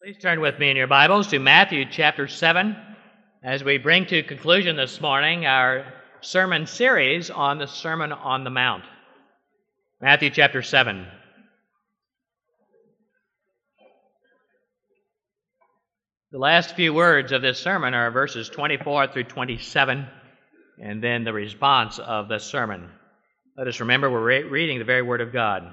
Please turn with me in your Bibles to Matthew chapter 7 as we bring to conclusion this morning our sermon series on the Sermon on the Mount. Matthew chapter 7. The last few words of this sermon are verses 24 through 27, and then the response of the sermon. Let us remember we're reading the very Word of God.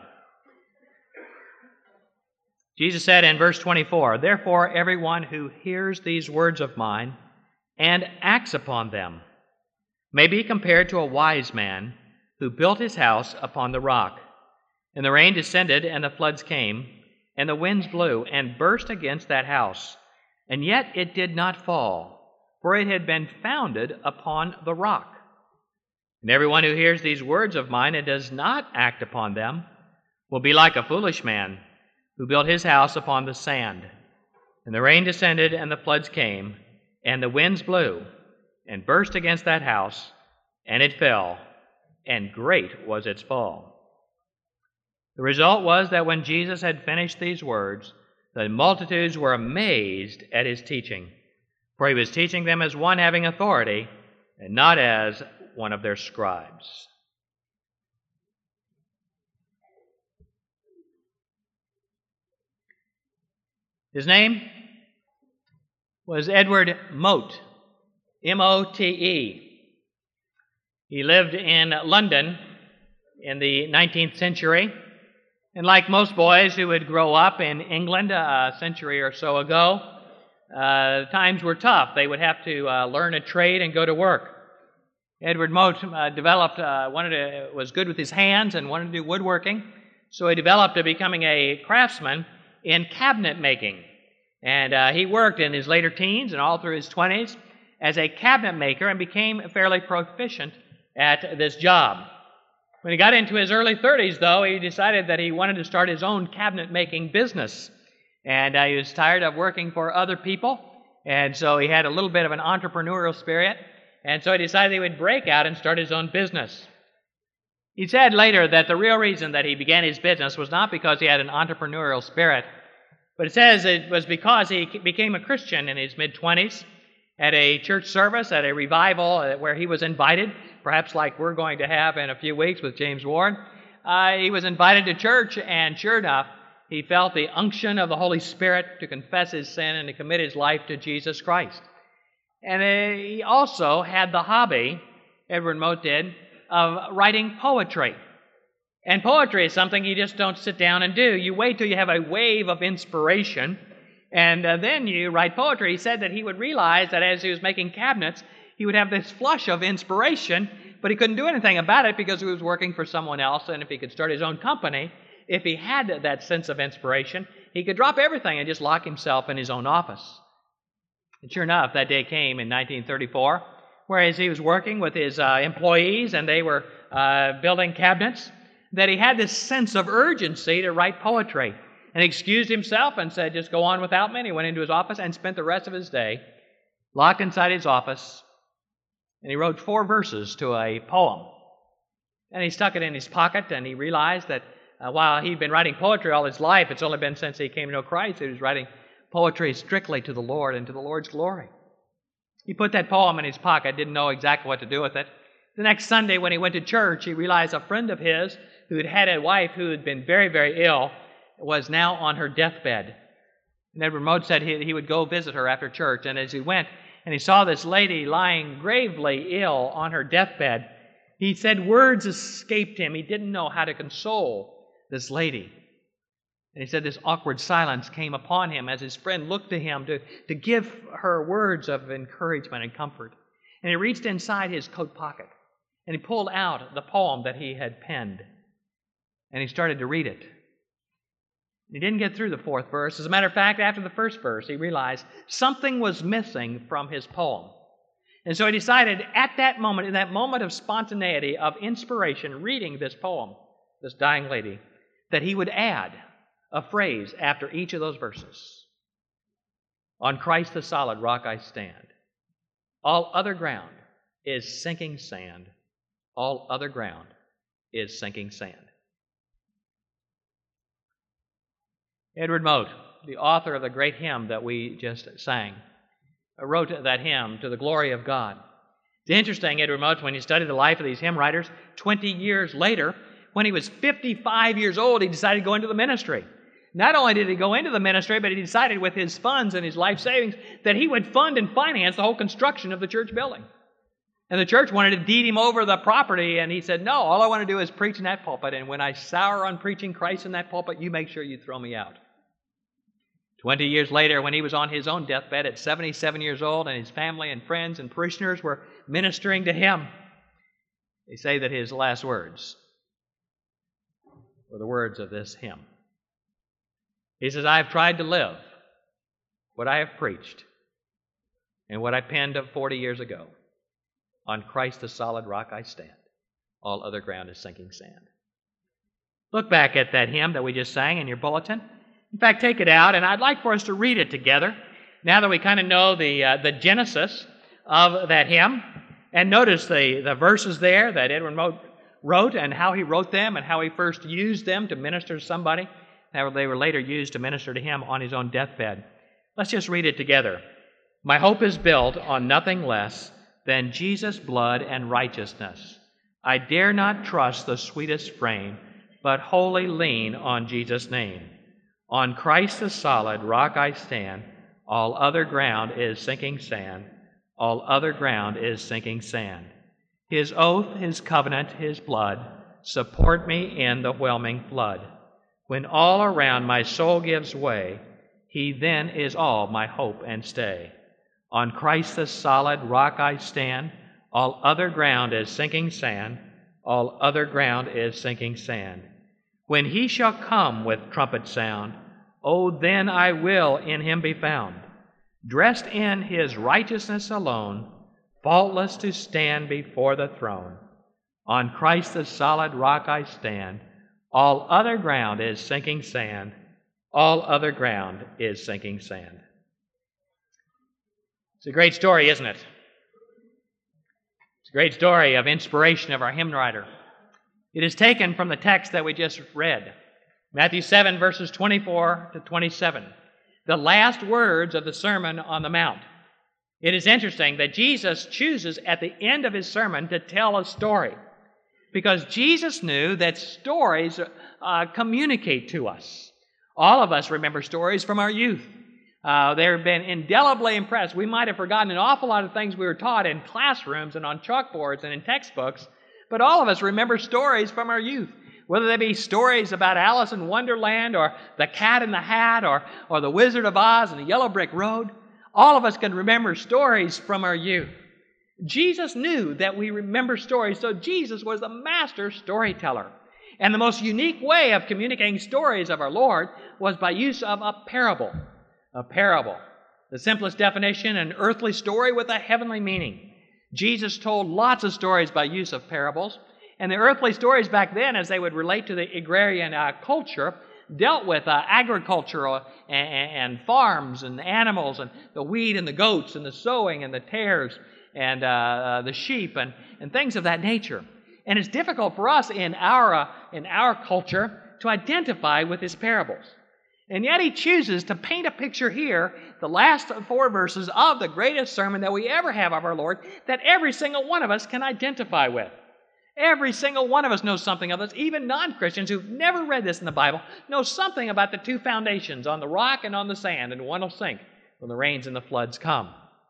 Jesus said in verse 24, "Therefore everyone who hears these words of mine and acts upon them may be compared to a wise man who built his house upon the rock. And the rain descended, and the floods came, and the winds blew and burst against that house. And yet it did not fall, for it had been founded upon the rock. And everyone who hears these words of mine and does not act upon them will be like a foolish man who built his house upon the sand. And the rain descended, and the floods came, and the winds blew, and burst against that house, and it fell, and great was its fall." The result was that when Jesus had finished these words, the multitudes were amazed at his teaching, for he was teaching them as one having authority, and not as one of their scribes. His name was Edward Mote, M-O-T-E. He lived in London in the 19th century, and like most boys who would grow up in England a century or so ago, times were tough. They would have to learn a trade and go to work. Edward Mote was good with his hands and wanted to do woodworking, so he developed to becoming a craftsman in cabinet making. And he worked in his later teens and all through his 20s as a cabinet maker and became fairly proficient at this job. When he got into his early 30s, though, he decided that he wanted to start his own cabinet-making business. And he was tired of working for other people, and so he had a little bit of an entrepreneurial spirit, and so he decided he would break out and start his own business. He said later that the real reason that he began his business was not because he had an entrepreneurial spirit, but it says it was because he became a Christian in his mid-20s at a church service, at a revival where he was invited, perhaps like we're going to have in a few weeks with James Ward. He was invited to church, and sure enough, he felt the unction of the Holy Spirit to confess his sin and to commit his life to Jesus Christ. And he also had the hobby, Edward Mote did, of writing poetry. And poetry is something you just don't sit down and do. You wait till you have a wave of inspiration, and then you write poetry. He said that he would realize that as he was making cabinets, he would have this flush of inspiration, but he couldn't do anything about it because he was working for someone else, and if he could start his own company, if he had that sense of inspiration, he could drop everything and just lock himself in his own office. And sure enough, that day came in 1934, whereas he was working with his employees and they were building cabinets, that he had this sense of urgency to write poetry. And he excused himself and said, "Just go on without me." And he went into his office and spent the rest of his day locked inside his office. And he wrote 4 verses to a poem. And he stuck it in his pocket, and he realized that while he'd been writing poetry all his life, it's only been since he came to know Christ that he was writing poetry strictly to the Lord and to the Lord's glory. He put that poem in his pocket, didn't know exactly what to do with it. The next Sunday when he went to church, he realized a friend of his who had had a wife who had been very, very ill was now on her deathbed. And Edward Mote said he would go visit her after church, and as he went and he saw this lady lying gravely ill on her deathbed, he said words escaped him. He didn't know how to console this lady. And he said this awkward silence came upon him as his friend looked to him to give her words of encouragement and comfort. And he reached inside his coat pocket, and he pulled out the poem that he had penned, and he started to read it. He didn't get through the 4th verse. As a matter of fact, after the 1st verse, he realized something was missing from his poem. And so he decided at that moment, in that moment of spontaneity, of inspiration, reading this poem, this dying lady, that he would add a phrase after each of those verses. "On Christ the solid rock I stand. All other ground is sinking sand. All other ground is sinking sand." Edward Mote the author of the great hymn that we just sang, wrote that hymn, To the Glory of God. It's interesting, Edward Motes, when you study the life of these hymn writers, 20 years later, when he was 55 years old, he decided to go into the ministry. Not only did he go into the ministry, but he decided with his funds and his life savings that he would fund and finance the whole construction of the church building. And the church wanted to deed him over the property, and he said, no, all I want to do is preach in that pulpit, and when I sour on preaching Christ in that pulpit, you make sure you throw me out. 20 years later, when he was on his own deathbed at 77 years old, and his family and friends and parishioners were ministering to him, they say that his last words were the words of this hymn. He says, I have tried to live what I have preached and what I penned 40 years ago. On Christ the solid rock I stand. All other ground is sinking sand. Look back at that hymn that we just sang in your bulletin. In fact, take it out, and I'd like for us to read it together, now that we kind of know the genesis of that hymn. And notice the verses there that Edwin Mote wrote, and how he wrote them, and how he first used them to minister to somebody, how they were later used to minister to him on his own deathbed. Let's just read it together. My hope is built on nothing less than Jesus' blood and righteousness. I dare not trust the sweetest frame, but wholly lean on Jesus' name. On Christ the solid rock I stand. All other ground is sinking sand. All other ground is sinking sand. His oath, his covenant, his blood support me in the whelming flood. When all around my soul gives way, he then is all my hope and stay. On Christ the solid rock I stand. All other ground is sinking sand. All other ground is sinking sand. When he shall come with trumpet sound, oh, then I will in him be found, dressed in his righteousness alone, faultless to stand before the throne. On Christ the solid rock I stand. All other ground is sinking sand. All other ground is sinking sand. It's a great story, isn't it? It's a great story of inspiration of our hymn writer. It is taken from the text that we just read, Matthew 7, verses 24 to 27, the last words of the Sermon on the Mount. It is interesting that Jesus chooses at the end of his sermon to tell a story, because Jesus knew that stories communicate to us. All of us remember stories from our youth. They've been indelibly impressed. We might have forgotten an awful lot of things we were taught in classrooms and on chalkboards and in textbooks, but all of us remember stories from our youth, whether they be stories about Alice in Wonderland or the Cat in the Hat or the Wizard of Oz and the Yellow Brick Road. All of us can remember stories from our youth. Jesus knew that we remember stories, so Jesus was the master storyteller. And the most unique way of communicating stories of our Lord was by use of a parable. A parable. The simplest definition, an earthly story with a heavenly meaning. Jesus told lots of stories by use of parables. And the earthly stories back then, as they would relate to the agrarian culture, dealt with agriculture and farms and animals and the wheat and the goats and the sowing and the tares and the sheep and things of that nature. And it's difficult for us in our culture to identify with his parables. And yet he chooses to paint a picture here, the last 4 verses of the greatest sermon that we ever have of our Lord, that every single one of us can identify with. Every single one of us knows something of this. Even non-Christians who've never read this in the Bible know something about the 2 foundations, on the rock and on the sand, and one will sink when the rains and the floods come.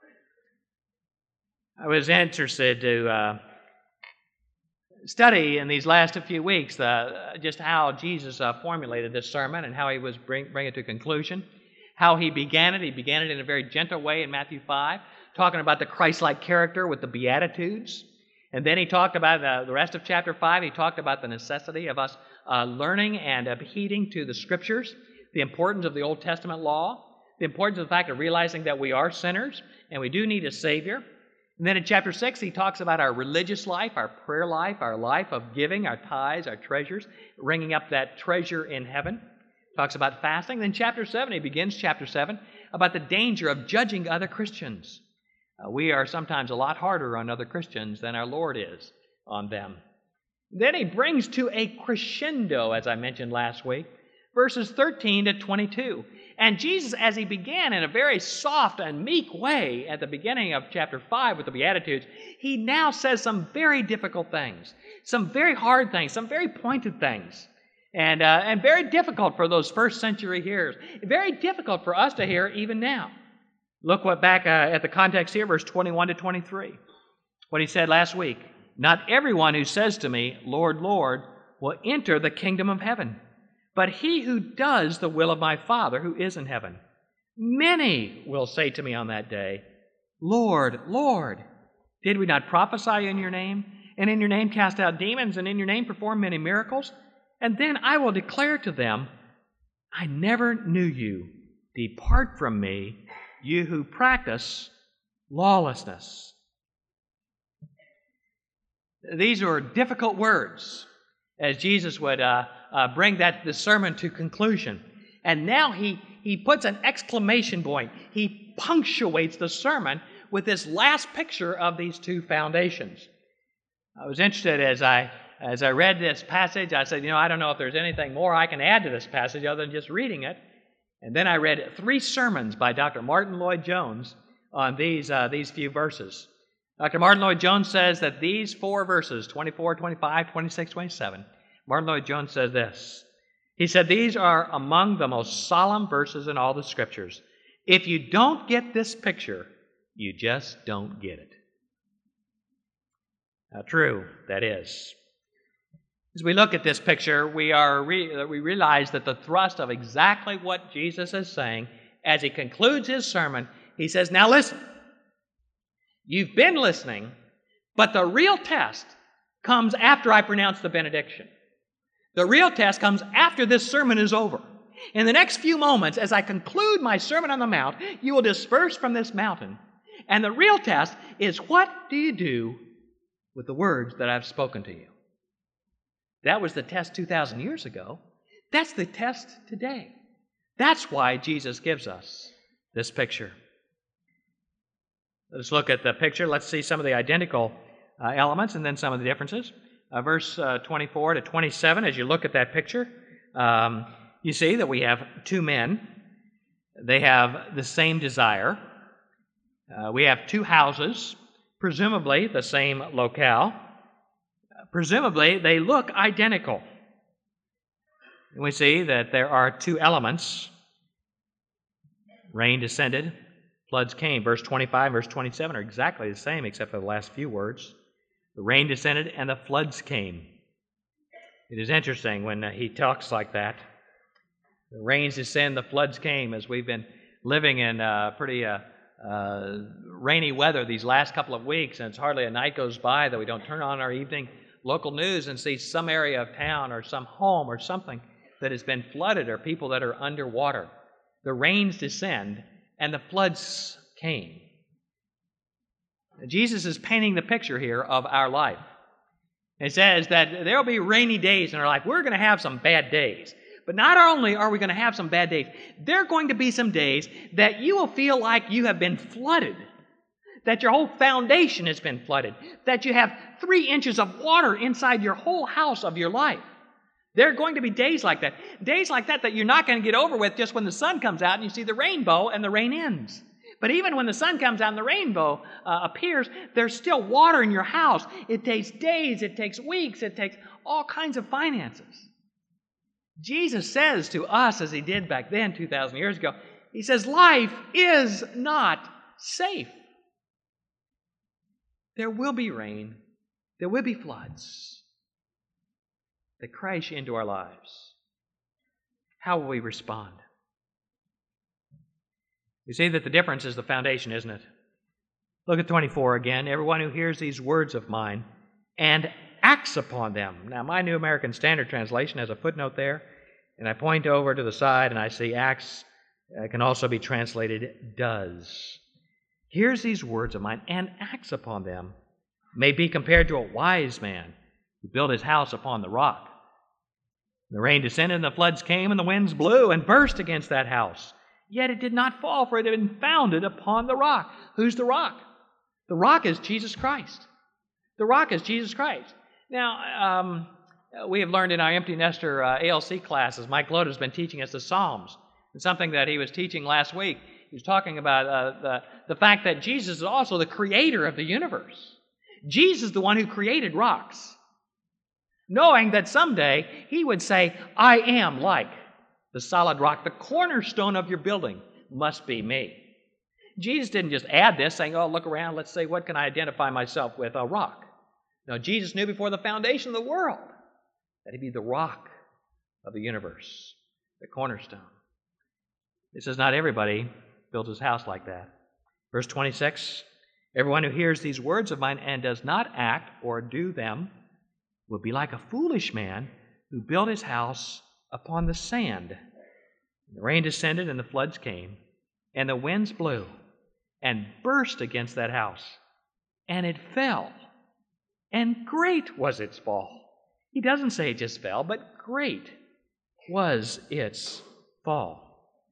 I was interested to study in these last few weeks just how Jesus formulated this sermon and how he was bring it to conclusion, how he began it. He began it in a very gentle way in Matthew 5, talking about the Christ-like character with the Beatitudes. And then he talked about the rest of chapter 5. He talked about the necessity of us learning and heeding to the Scriptures, the importance of the Old Testament law, the importance of the fact of realizing that we are sinners and we do need a Savior. And then in chapter 6, he talks about our religious life, our prayer life, our life of giving, our tithes, our treasures, bringing up that treasure in heaven. Talks about fasting. Then chapter 7, he begins chapter 7 about the danger of judging other Christians. We are sometimes a lot harder on other Christians than our Lord is on them. Then he brings to a crescendo, as I mentioned last week, verses 13 to 22. And Jesus, as he began in a very soft and meek way at the beginning of chapter 5 with the Beatitudes, he now says some very difficult things, some very hard things, some very pointed things, and very difficult for those first century hearers, very difficult for us to hear even now. Look back at the context here, verse 21 to 23, what he said last week. Not everyone who says to me, Lord, Lord, will enter the kingdom of heaven, but he who does the will of my Father who is in heaven. Many will say to me on that day, Lord, Lord, did we not prophesy in your name, and in your name cast out demons, and in your name perform many miracles? And then I will declare to them, I never knew you. Depart from me, you who practice lawlessness. These are difficult words as Jesus would bring the sermon to conclusion. And now he puts an exclamation point. He punctuates the sermon with this last picture of these two foundations. I was interested as I read this passage. I said, I don't know if there's anything more I can add to this passage other than just reading it. And then I read 3 sermons by Dr. Martin Lloyd-Jones on these few verses. Dr. Martin Lloyd-Jones says that these 4 verses, 24, 25, 26, 27, Martin Lloyd-Jones says this. He said, these are among the most solemn verses in all the Scriptures. If you don't get this picture, you just don't get it. Now, true, that is. As we look at this picture, we realize that the thrust of exactly what Jesus is saying, as he concludes his sermon, he says, now listen. You've been listening, but the real test comes after I pronounce the benediction. The real test comes after this sermon is over. In the next few moments, as I conclude my Sermon on the Mount, you will disperse from this mountain. And the real test is, what do you do with the words that I've spoken to you? That was the test 2,000 years ago. That's the test today. That's why Jesus gives us this picture. Let's look at the picture. Let's see some of the identical elements and then some of the differences. Verse 24 to 27, as you look at that picture, you see that we have 2 men. They have the same desire. We have 2 houses, presumably the same locale. Presumably, they look identical. We see that there are 2 elements. Rain descended, floods came. Verse 25 and verse 27 are exactly the same except for the last few words. The rain descended and the floods came. It is interesting when he talks like that. The rains descend, the floods came, as we've been living in pretty rainy weather these last couple of weeks, and it's hardly a night goes by that we don't turn on our evening local news and see some area of town or some home or something that has been flooded or people that are underwater. The rains descend and the floods came. Jesus is painting the picture here of our life. It says that there will be rainy days in our life. We're going to have some bad days. But not only are we going to have some bad days, there are going to be some days that you will feel like you have been flooded, that your whole foundation has been flooded, that you have 3 inches of water inside your whole house of your life. There are going to be days like that that you're not going to get over with just when the sun comes out and you see the rainbow and the rain ends. But even when the sun comes out and the rainbow appears, there's still water in your house. It takes days, it takes weeks, it takes all kinds of finances. Jesus says to us, as he did back then 2,000 years ago, he says, life is not safe. There will be rain. There will be floods that crash into our lives. How will we respond? You see that the difference is the foundation, isn't it? Look at 24 again. Everyone who hears these words of mine and acts upon them. Now, my New American Standard Translation has a footnote there, and I point over to the side and I see acts can also be translated does. Hears these words of mine and acts upon them may be compared to a wise man who built his house upon the rock. The rain descended and the floods came and the winds blew and burst against that house. Yet it did not fall, for it had been founded upon the rock. Who's the rock? The rock is Jesus Christ. The rock is Jesus Christ. Now, We have learned in our Empty Nester ALC classes, Mike Loda has been teaching us the Psalms. It's something that he was teaching last week. He was talking about the fact that Jesus is also the creator of the universe. Jesus is the one who created rocks, knowing that someday he would say, I am like the solid rock. The cornerstone of your building must be me. Jesus didn't just add this, saying, oh, look around, let's say, what can I identify myself with? A rock. No, Jesus knew before the foundation of the world that he'd be the rock of the universe, the cornerstone. It says not everybody builds his house like that. Verse 26, everyone who hears these words of mine and does not act or do them will be like a foolish man who built his house upon the sand. And the rain descended and the floods came, and the winds blew and burst against that house, and it fell, and great was its fall. He doesn't say it just fell, but great was its fall.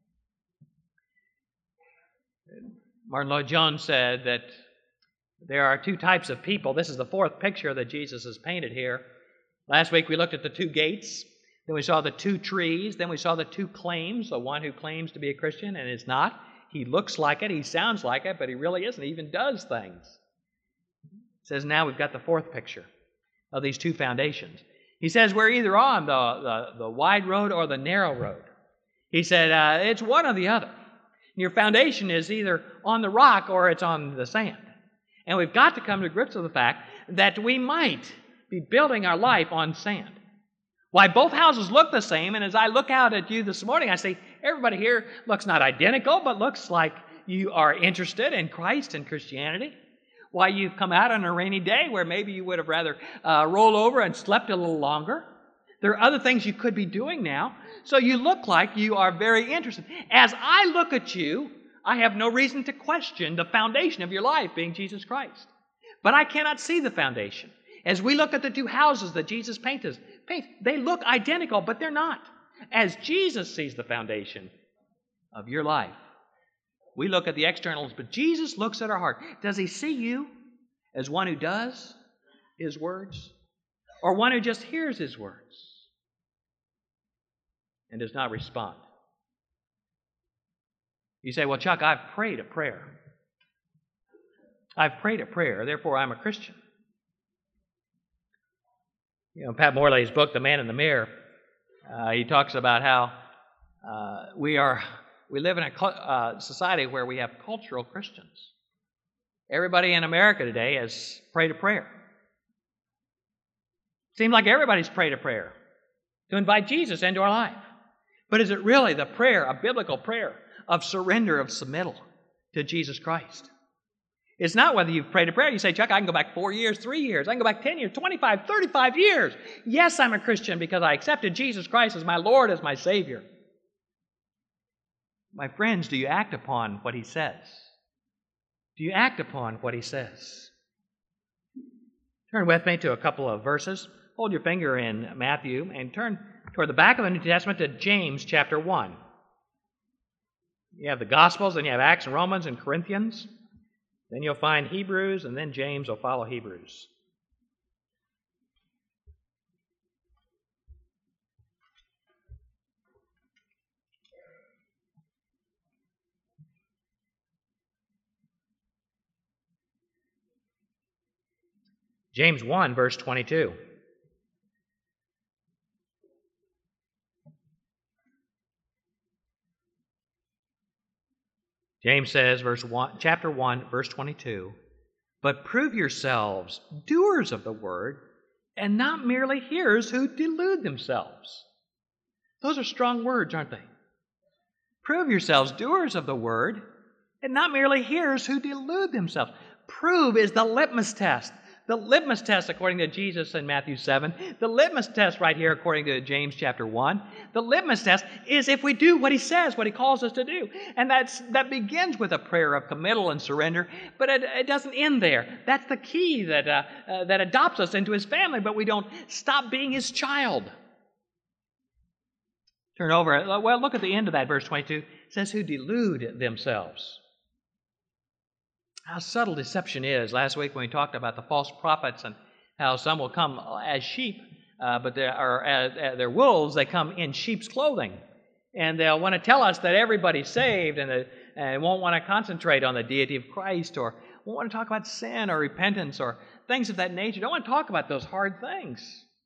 Martin Lloyd-Jones said that there are two types of people. This is the fourth picture that Jesus has painted here. Last week we looked at the two gates. Then we saw the two trees. Then we saw the two claims. The one who claims to be a Christian and is not. He looks like it. He sounds like it, but he really isn't. He even does things. It says now we've got the fourth picture of these two foundations. He says we're either on the wide road or the narrow road. He said it's one or the other. Your foundation is either on the rock or it's on the sand. And we've got to come to grips with the fact that we might be building our life on sand. Why, both houses look the same, and as I look out at you this morning, I say, everybody here looks not identical, but looks like you are interested in Christ and Christianity. Why, you've come out on a rainy day where maybe you would have rather rolled over and slept a little longer. There are other things you could be doing now. So you look like you are very interested. As I look at you, I have no reason to question the foundation of your life being Jesus Christ. But I cannot see the foundation. As we look at the two houses that Jesus paints, they look identical, but they're not. As Jesus sees the foundation of your life, we look at the externals, but Jesus looks at our heart. Does he see you as one who does his words, or one who just hears his words and does not respond? You say, well, Chuck, I've prayed a prayer. I've prayed a prayer, therefore I'm a Christian. You know, Pat Morley's book, The Man in the Mirror, he talks about how we live in a society where we have cultural Christians. Everybody in America today has prayed a prayer. Seems like everybody's prayed a prayer to invite Jesus into our life. But is it really the prayer, a biblical prayer of surrender, of submittal to Jesus Christ? It's not whether you've prayed a prayer. You say, Chuck, I can go back 4 years, 3 years. I can go back 10 years, 25, 35 years. Yes, I'm a Christian because I accepted Jesus Christ as my Lord, as my Savior. My friends, do you act upon what he says? Do you act upon what he says? Turn with me to a couple of verses. Hold your finger in Matthew and turn toward the back of the New Testament to James chapter 1. You have the Gospels, then you have Acts and Romans and Corinthians. Then you'll find Hebrews, and then James will follow Hebrews. James 1, verse 22. James says, chapter 1, verse 22, but prove yourselves doers of the word and not merely hearers who delude themselves. Those are strong words, aren't they? Prove yourselves doers of the word and not merely hearers who delude themselves. Prove is the litmus test. The litmus test, according to Jesus in Matthew 7. The litmus test right here, according to James chapter 1. The litmus test is if we do what he says, what he calls us to do. And that begins with a prayer of committal and surrender, but it doesn't end there. That's the key that adopts us into his family, but we don't stop being his child. Turn over. Well, look at the end of that, verse 22. It says, who delude themselves. How subtle deception is. Last week when we talked about the false prophets and how some will come as sheep but they're wolves. They come in sheep's clothing. And they'll want to tell us that everybody's saved and won't want to concentrate on the deity of Christ, or won't want to talk about sin or repentance or things of that nature. Don't want to talk about those hard things.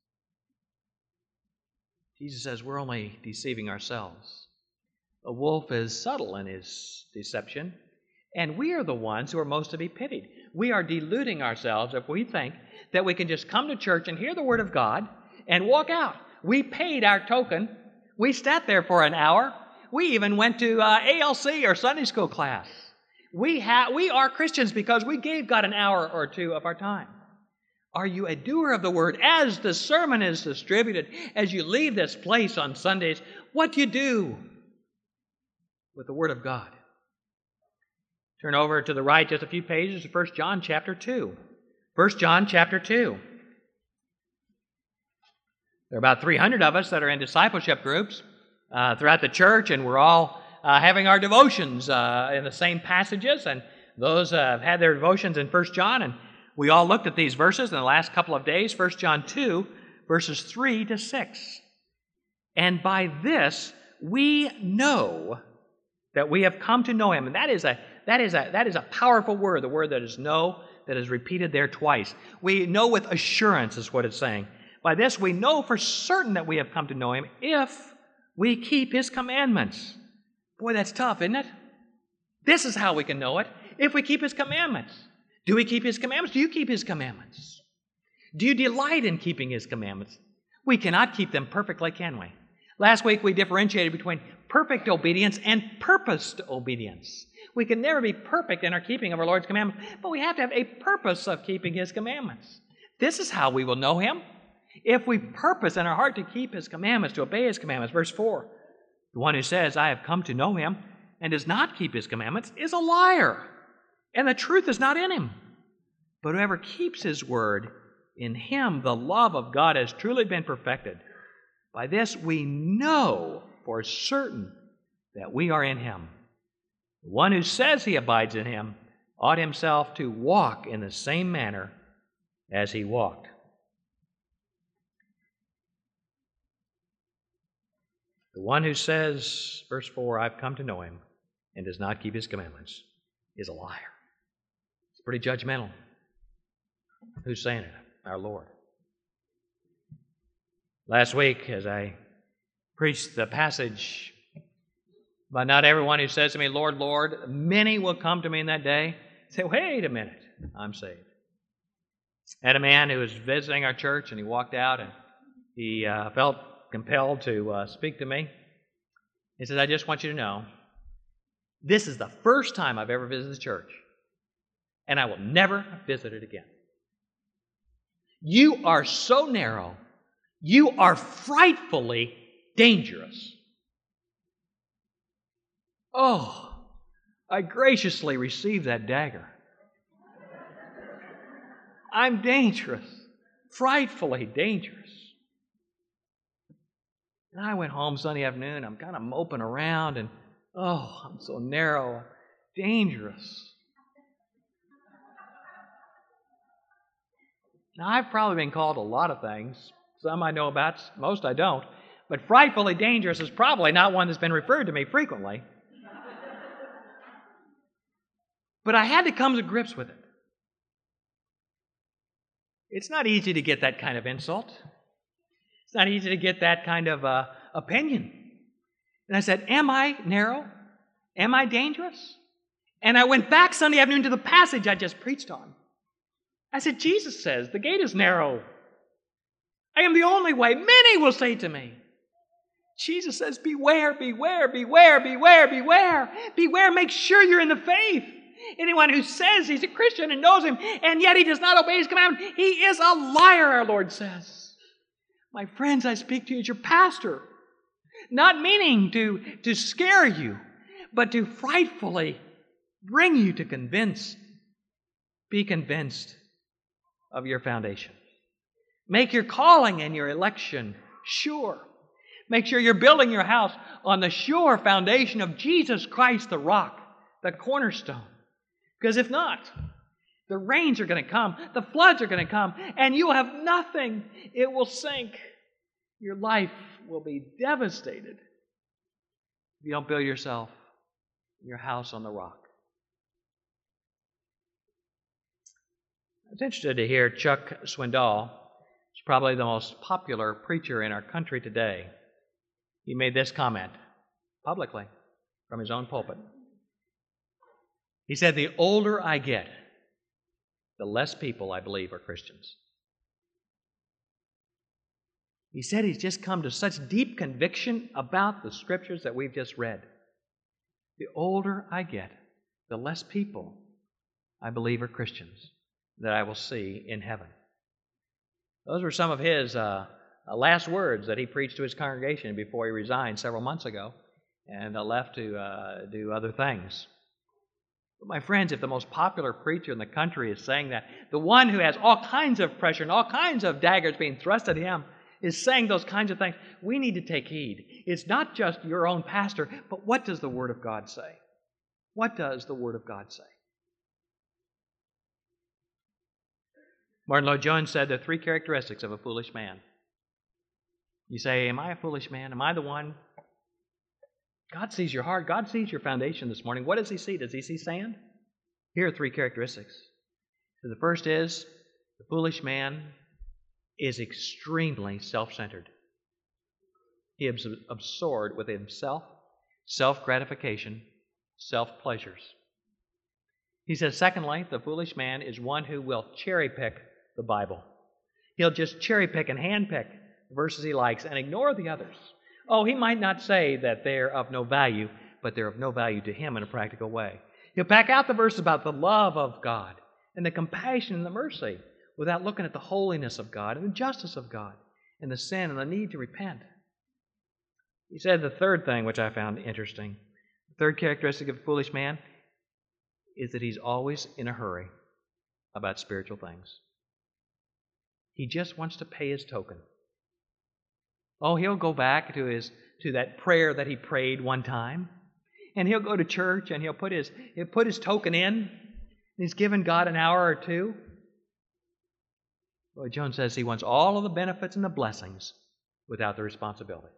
Jesus says we're only deceiving ourselves. A wolf is subtle in his deception, and we are the ones who are most to be pitied. We are deluding ourselves if we think that we can just come to church and hear the Word of God and walk out. We paid our token. We sat there for an hour. We even went to ALC or Sunday school class. We are Christians because we gave God an hour or two of our time. Are you a doer of the Word? As the sermon is distributed, as you leave this place on Sundays, what do you do with the Word of God? Turn over to the right just a few pages to 1 John chapter 2. 1 John chapter 2. There are about 300 of us that are in discipleship groups throughout the church, and we're all having our devotions in the same passages, and those have had their devotions in 1 John, and we all looked at these verses in the last couple of days, 1 John 2, verses 3 to 6. And by this we know that we have come to know Him. And that is a powerful word, the word that is know, that is repeated there twice. We know with assurance is what it's saying. By this we know for certain that we have come to know Him if we keep His commandments. Boy, that's tough, isn't it? This is how we can know it, if we keep His commandments. Do we keep His commandments? Do you keep His commandments? Do you delight in keeping His commandments? We cannot keep them perfectly, can we? Last week we differentiated between perfect obedience and purposed obedience. We can never be perfect in our keeping of our Lord's commandments, but we have to have a purpose of keeping His commandments. This is how we will know Him. If we purpose in our heart to keep His commandments, to obey His commandments. Verse 4, the one who says, I have come to know Him, and does not keep His commandments, is a liar, and the truth is not in him. But whoever keeps His word, in him the love of God has truly been perfected. By this we know for certain that we are in Him. The one who says he abides in Him ought himself to walk in the same manner as He walked. The one who says, verse 4, I've come to know Him, and does not keep His commandments, is a liar. It's pretty judgmental. Who's saying it? Our Lord. Last week, as I preached the passage, but not everyone who says to me, Lord, Lord, many will come to me in that day, say, wait a minute, I'm saved. I had a man who was visiting our church, and he walked out, and he felt compelled to speak to me. He says, I just want you to know, this is the first time I've ever visited the church, and I will never visit it again. You are so narrow. You are frightfully dangerous. Oh, I graciously received that dagger. I'm dangerous, frightfully dangerous. And I went home Sunday afternoon. I'm kind of moping around, and oh, I'm so narrow, dangerous. Now, I've probably been called a lot of things. Some I know about, most I don't. But frightfully dangerous is probably not one that's been referred to me frequently. But I had to come to grips with it. It's not easy to get that kind of insult. It's not easy to get that kind of opinion. And I said, am I narrow? Am I dangerous? And I went back Sunday afternoon to the passage I just preached on. I said, Jesus says, the gate is narrow. I am the only way. Many will say to me. Jesus says, beware, beware, beware, beware, beware. Beware, make sure you're in the faith. Anyone who says he's a Christian and knows Him, and yet he does not obey His commandment, he is a liar, our Lord says. My friends, I speak to you as your pastor, not meaning to scare you, but to frightfully bring you to be convinced of your foundation. Make your calling and your election sure. Make sure you're building your house on the sure foundation of Jesus Christ, the rock, the cornerstone. Because if not, The rains are going to come. The floods are going to come. And you will have nothing. It will sink. Your life will be devastated if you don't build yourself your house on the rock. I was interested to hear Chuck Swindoll. He's probably the most popular preacher in our country today. He made this comment publicly from his own pulpit. He said, "The older I get, the less people I believe are Christians." He said he's just come to such deep conviction about the Scriptures that we've just read. The older I get, the less people I believe are Christians that I will see in heaven. Those were some of his last words that he preached to his congregation before he resigned several months ago and left to do other things. But my friends, if the most popular preacher in the country is saying that, the one who has all kinds of pressure and all kinds of daggers being thrust at him is saying those kinds of things, we need to take heed. It's not just your own pastor, but what does the Word of God say? What does the Word of God say? Martin Lloyd-Jones said there are three characteristics of a foolish man. You say, am I a foolish man? Am I the one? God sees your heart. God sees your foundation this morning. What does He see? Does He see sand? Here are three characteristics. So the first is, the foolish man is extremely self-centered. He is absorbed with himself, self-gratification, self-pleasures. He says, secondly, the foolish man is one who will cherry-pick the Bible. He'll just cherry-pick and hand-pick the verses he likes and ignore the others. Oh, he might not say that they're of no value, but they're of no value to him in a practical way. He'll pack out the verses about the love of God and the compassion and the mercy without looking at the holiness of God and the justice of God and the sin and the need to repent. He said the third thing, which I found interesting, the third characteristic of a foolish man is that he's always in a hurry about spiritual things. He just wants to pay his token. Oh, he'll go back to that prayer that he prayed one time, and he'll go to church and he'll put his token in, and he's given God an hour or two. Well, Jones says he wants all of the benefits and the blessings without the responsibilities.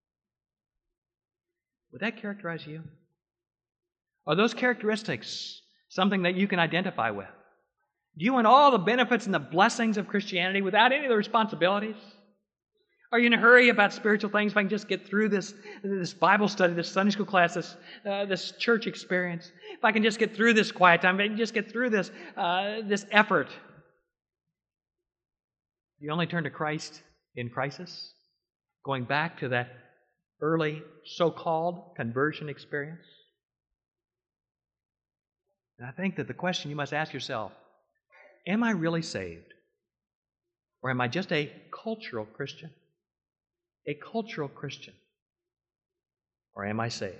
Would that characterize you? Are those characteristics something that you can identify with? Do you want all the benefits and the blessings of Christianity without any of the responsibilities? Are you in a hurry about spiritual things? If I can just get through this Bible study, this Sunday school class, this church experience, if I can just get through this quiet time, if I can just get through this effort. You only turn to Christ in crisis, going back to that early so-called conversion experience. And I think that the question you must ask yourself, am I really saved? Or am I just a cultural Christian? A cultural Christian? Or am I saved?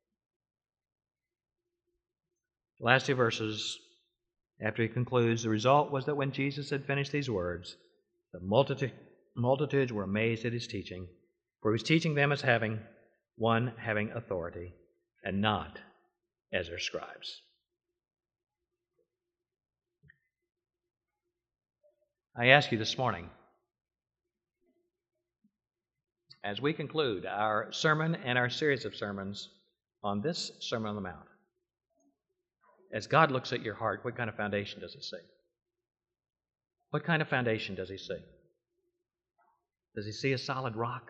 The last two verses, after he concludes, the result was that when Jesus had finished these words, the multitudes were amazed at his teaching, for he was teaching them as having authority, and not as their scribes. I ask you this morning, as we conclude our sermon and our series of sermons on this Sermon on the Mount, as God looks at your heart, what kind of foundation does He see? What kind of foundation does He see? Does He see a solid rock?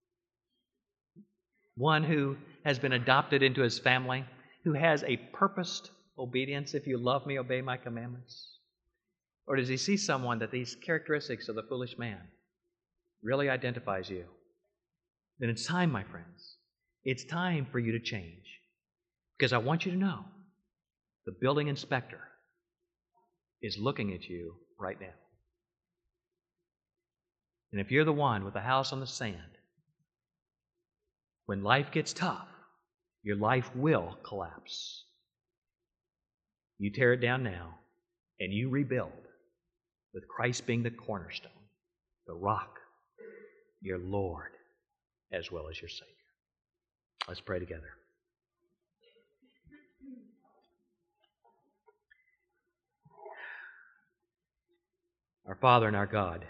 One who has been adopted into His family, who has a purposed obedience. If you love me, obey my commandments. Or does He see someone that these characteristics of the foolish man really identifies you? Then it's time, my friends. It's time for you to change. Because I want you to know, the building inspector is looking at you right now. And if you're the one with the house on the sand, when life gets tough, your life will collapse. You tear it down now, and you rebuild with Christ being the cornerstone, the rock, your Lord, as well as your Savior. Let's pray together. Our Father and our God.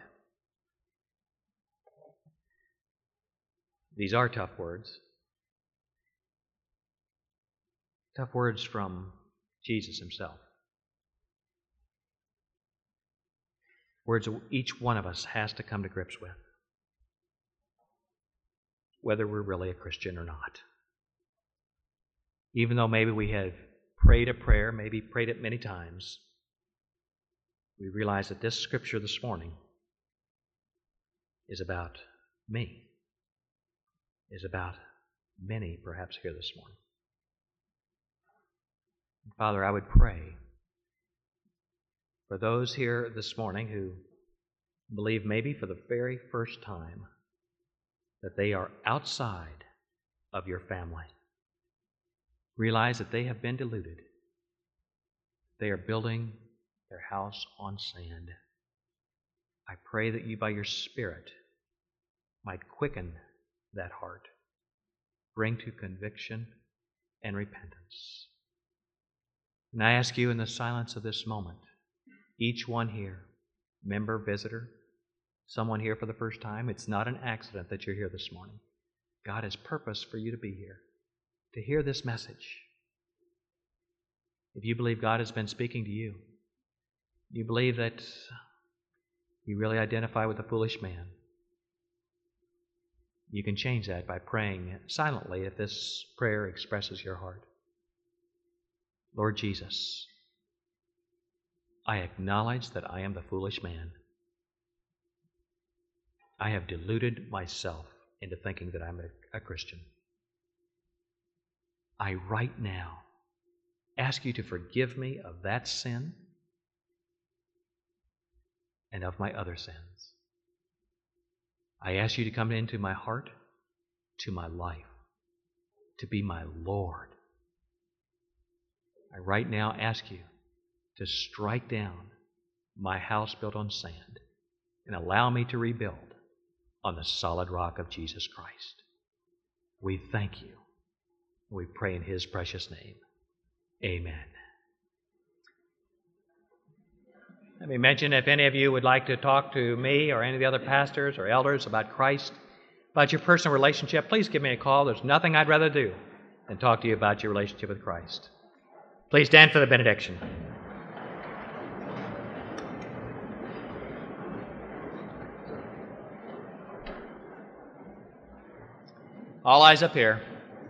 These are tough words. Tough words from Jesus himself. Words that each one of us has to come to grips with, whether we're really a Christian or not. Even though maybe we have prayed a prayer, maybe prayed it many times, we realize that this scripture this morning is about me, is about many perhaps here this morning. Father, I would pray for those here this morning who believe maybe for the very first time that they are outside of your family. Realize that they have been deluded. They are building their house on sand. I pray that you by your Spirit might quicken that heart, bring to conviction and repentance. And I ask you in the silence of this moment, each one here, member, visitor, someone here for the first time, it's not an accident that you're here this morning. God has purpose for you to be here, to hear this message. If you believe God has been speaking to you, you believe that you really identify with the foolish man, you can change that by praying silently if this prayer expresses your heart. Lord Jesus, I acknowledge that I am the foolish man. I have deluded myself into thinking that I'm a Christian. I right now ask you to forgive me of that sin and of my other sins. I ask you to come into my heart, to my life, to be my Lord. I right now ask you to strike down my house built on sand and allow me to rebuild on the solid rock of Jesus Christ. We thank you. We pray in His precious name. Amen. Let me mention, if any of you would like to talk to me or any of the other pastors or elders about Christ, about your personal relationship, please give me a call. There's nothing I'd rather do than talk to you about your relationship with Christ. Please stand for the benediction. All eyes up here.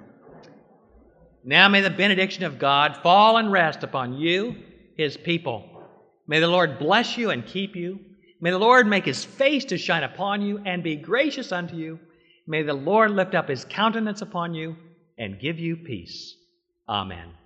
Now may the benediction of God fall and rest upon you, His people. May the Lord bless you and keep you. May the Lord make His face to shine upon you and be gracious unto you. May the Lord lift up His countenance upon you and give you peace. Amen.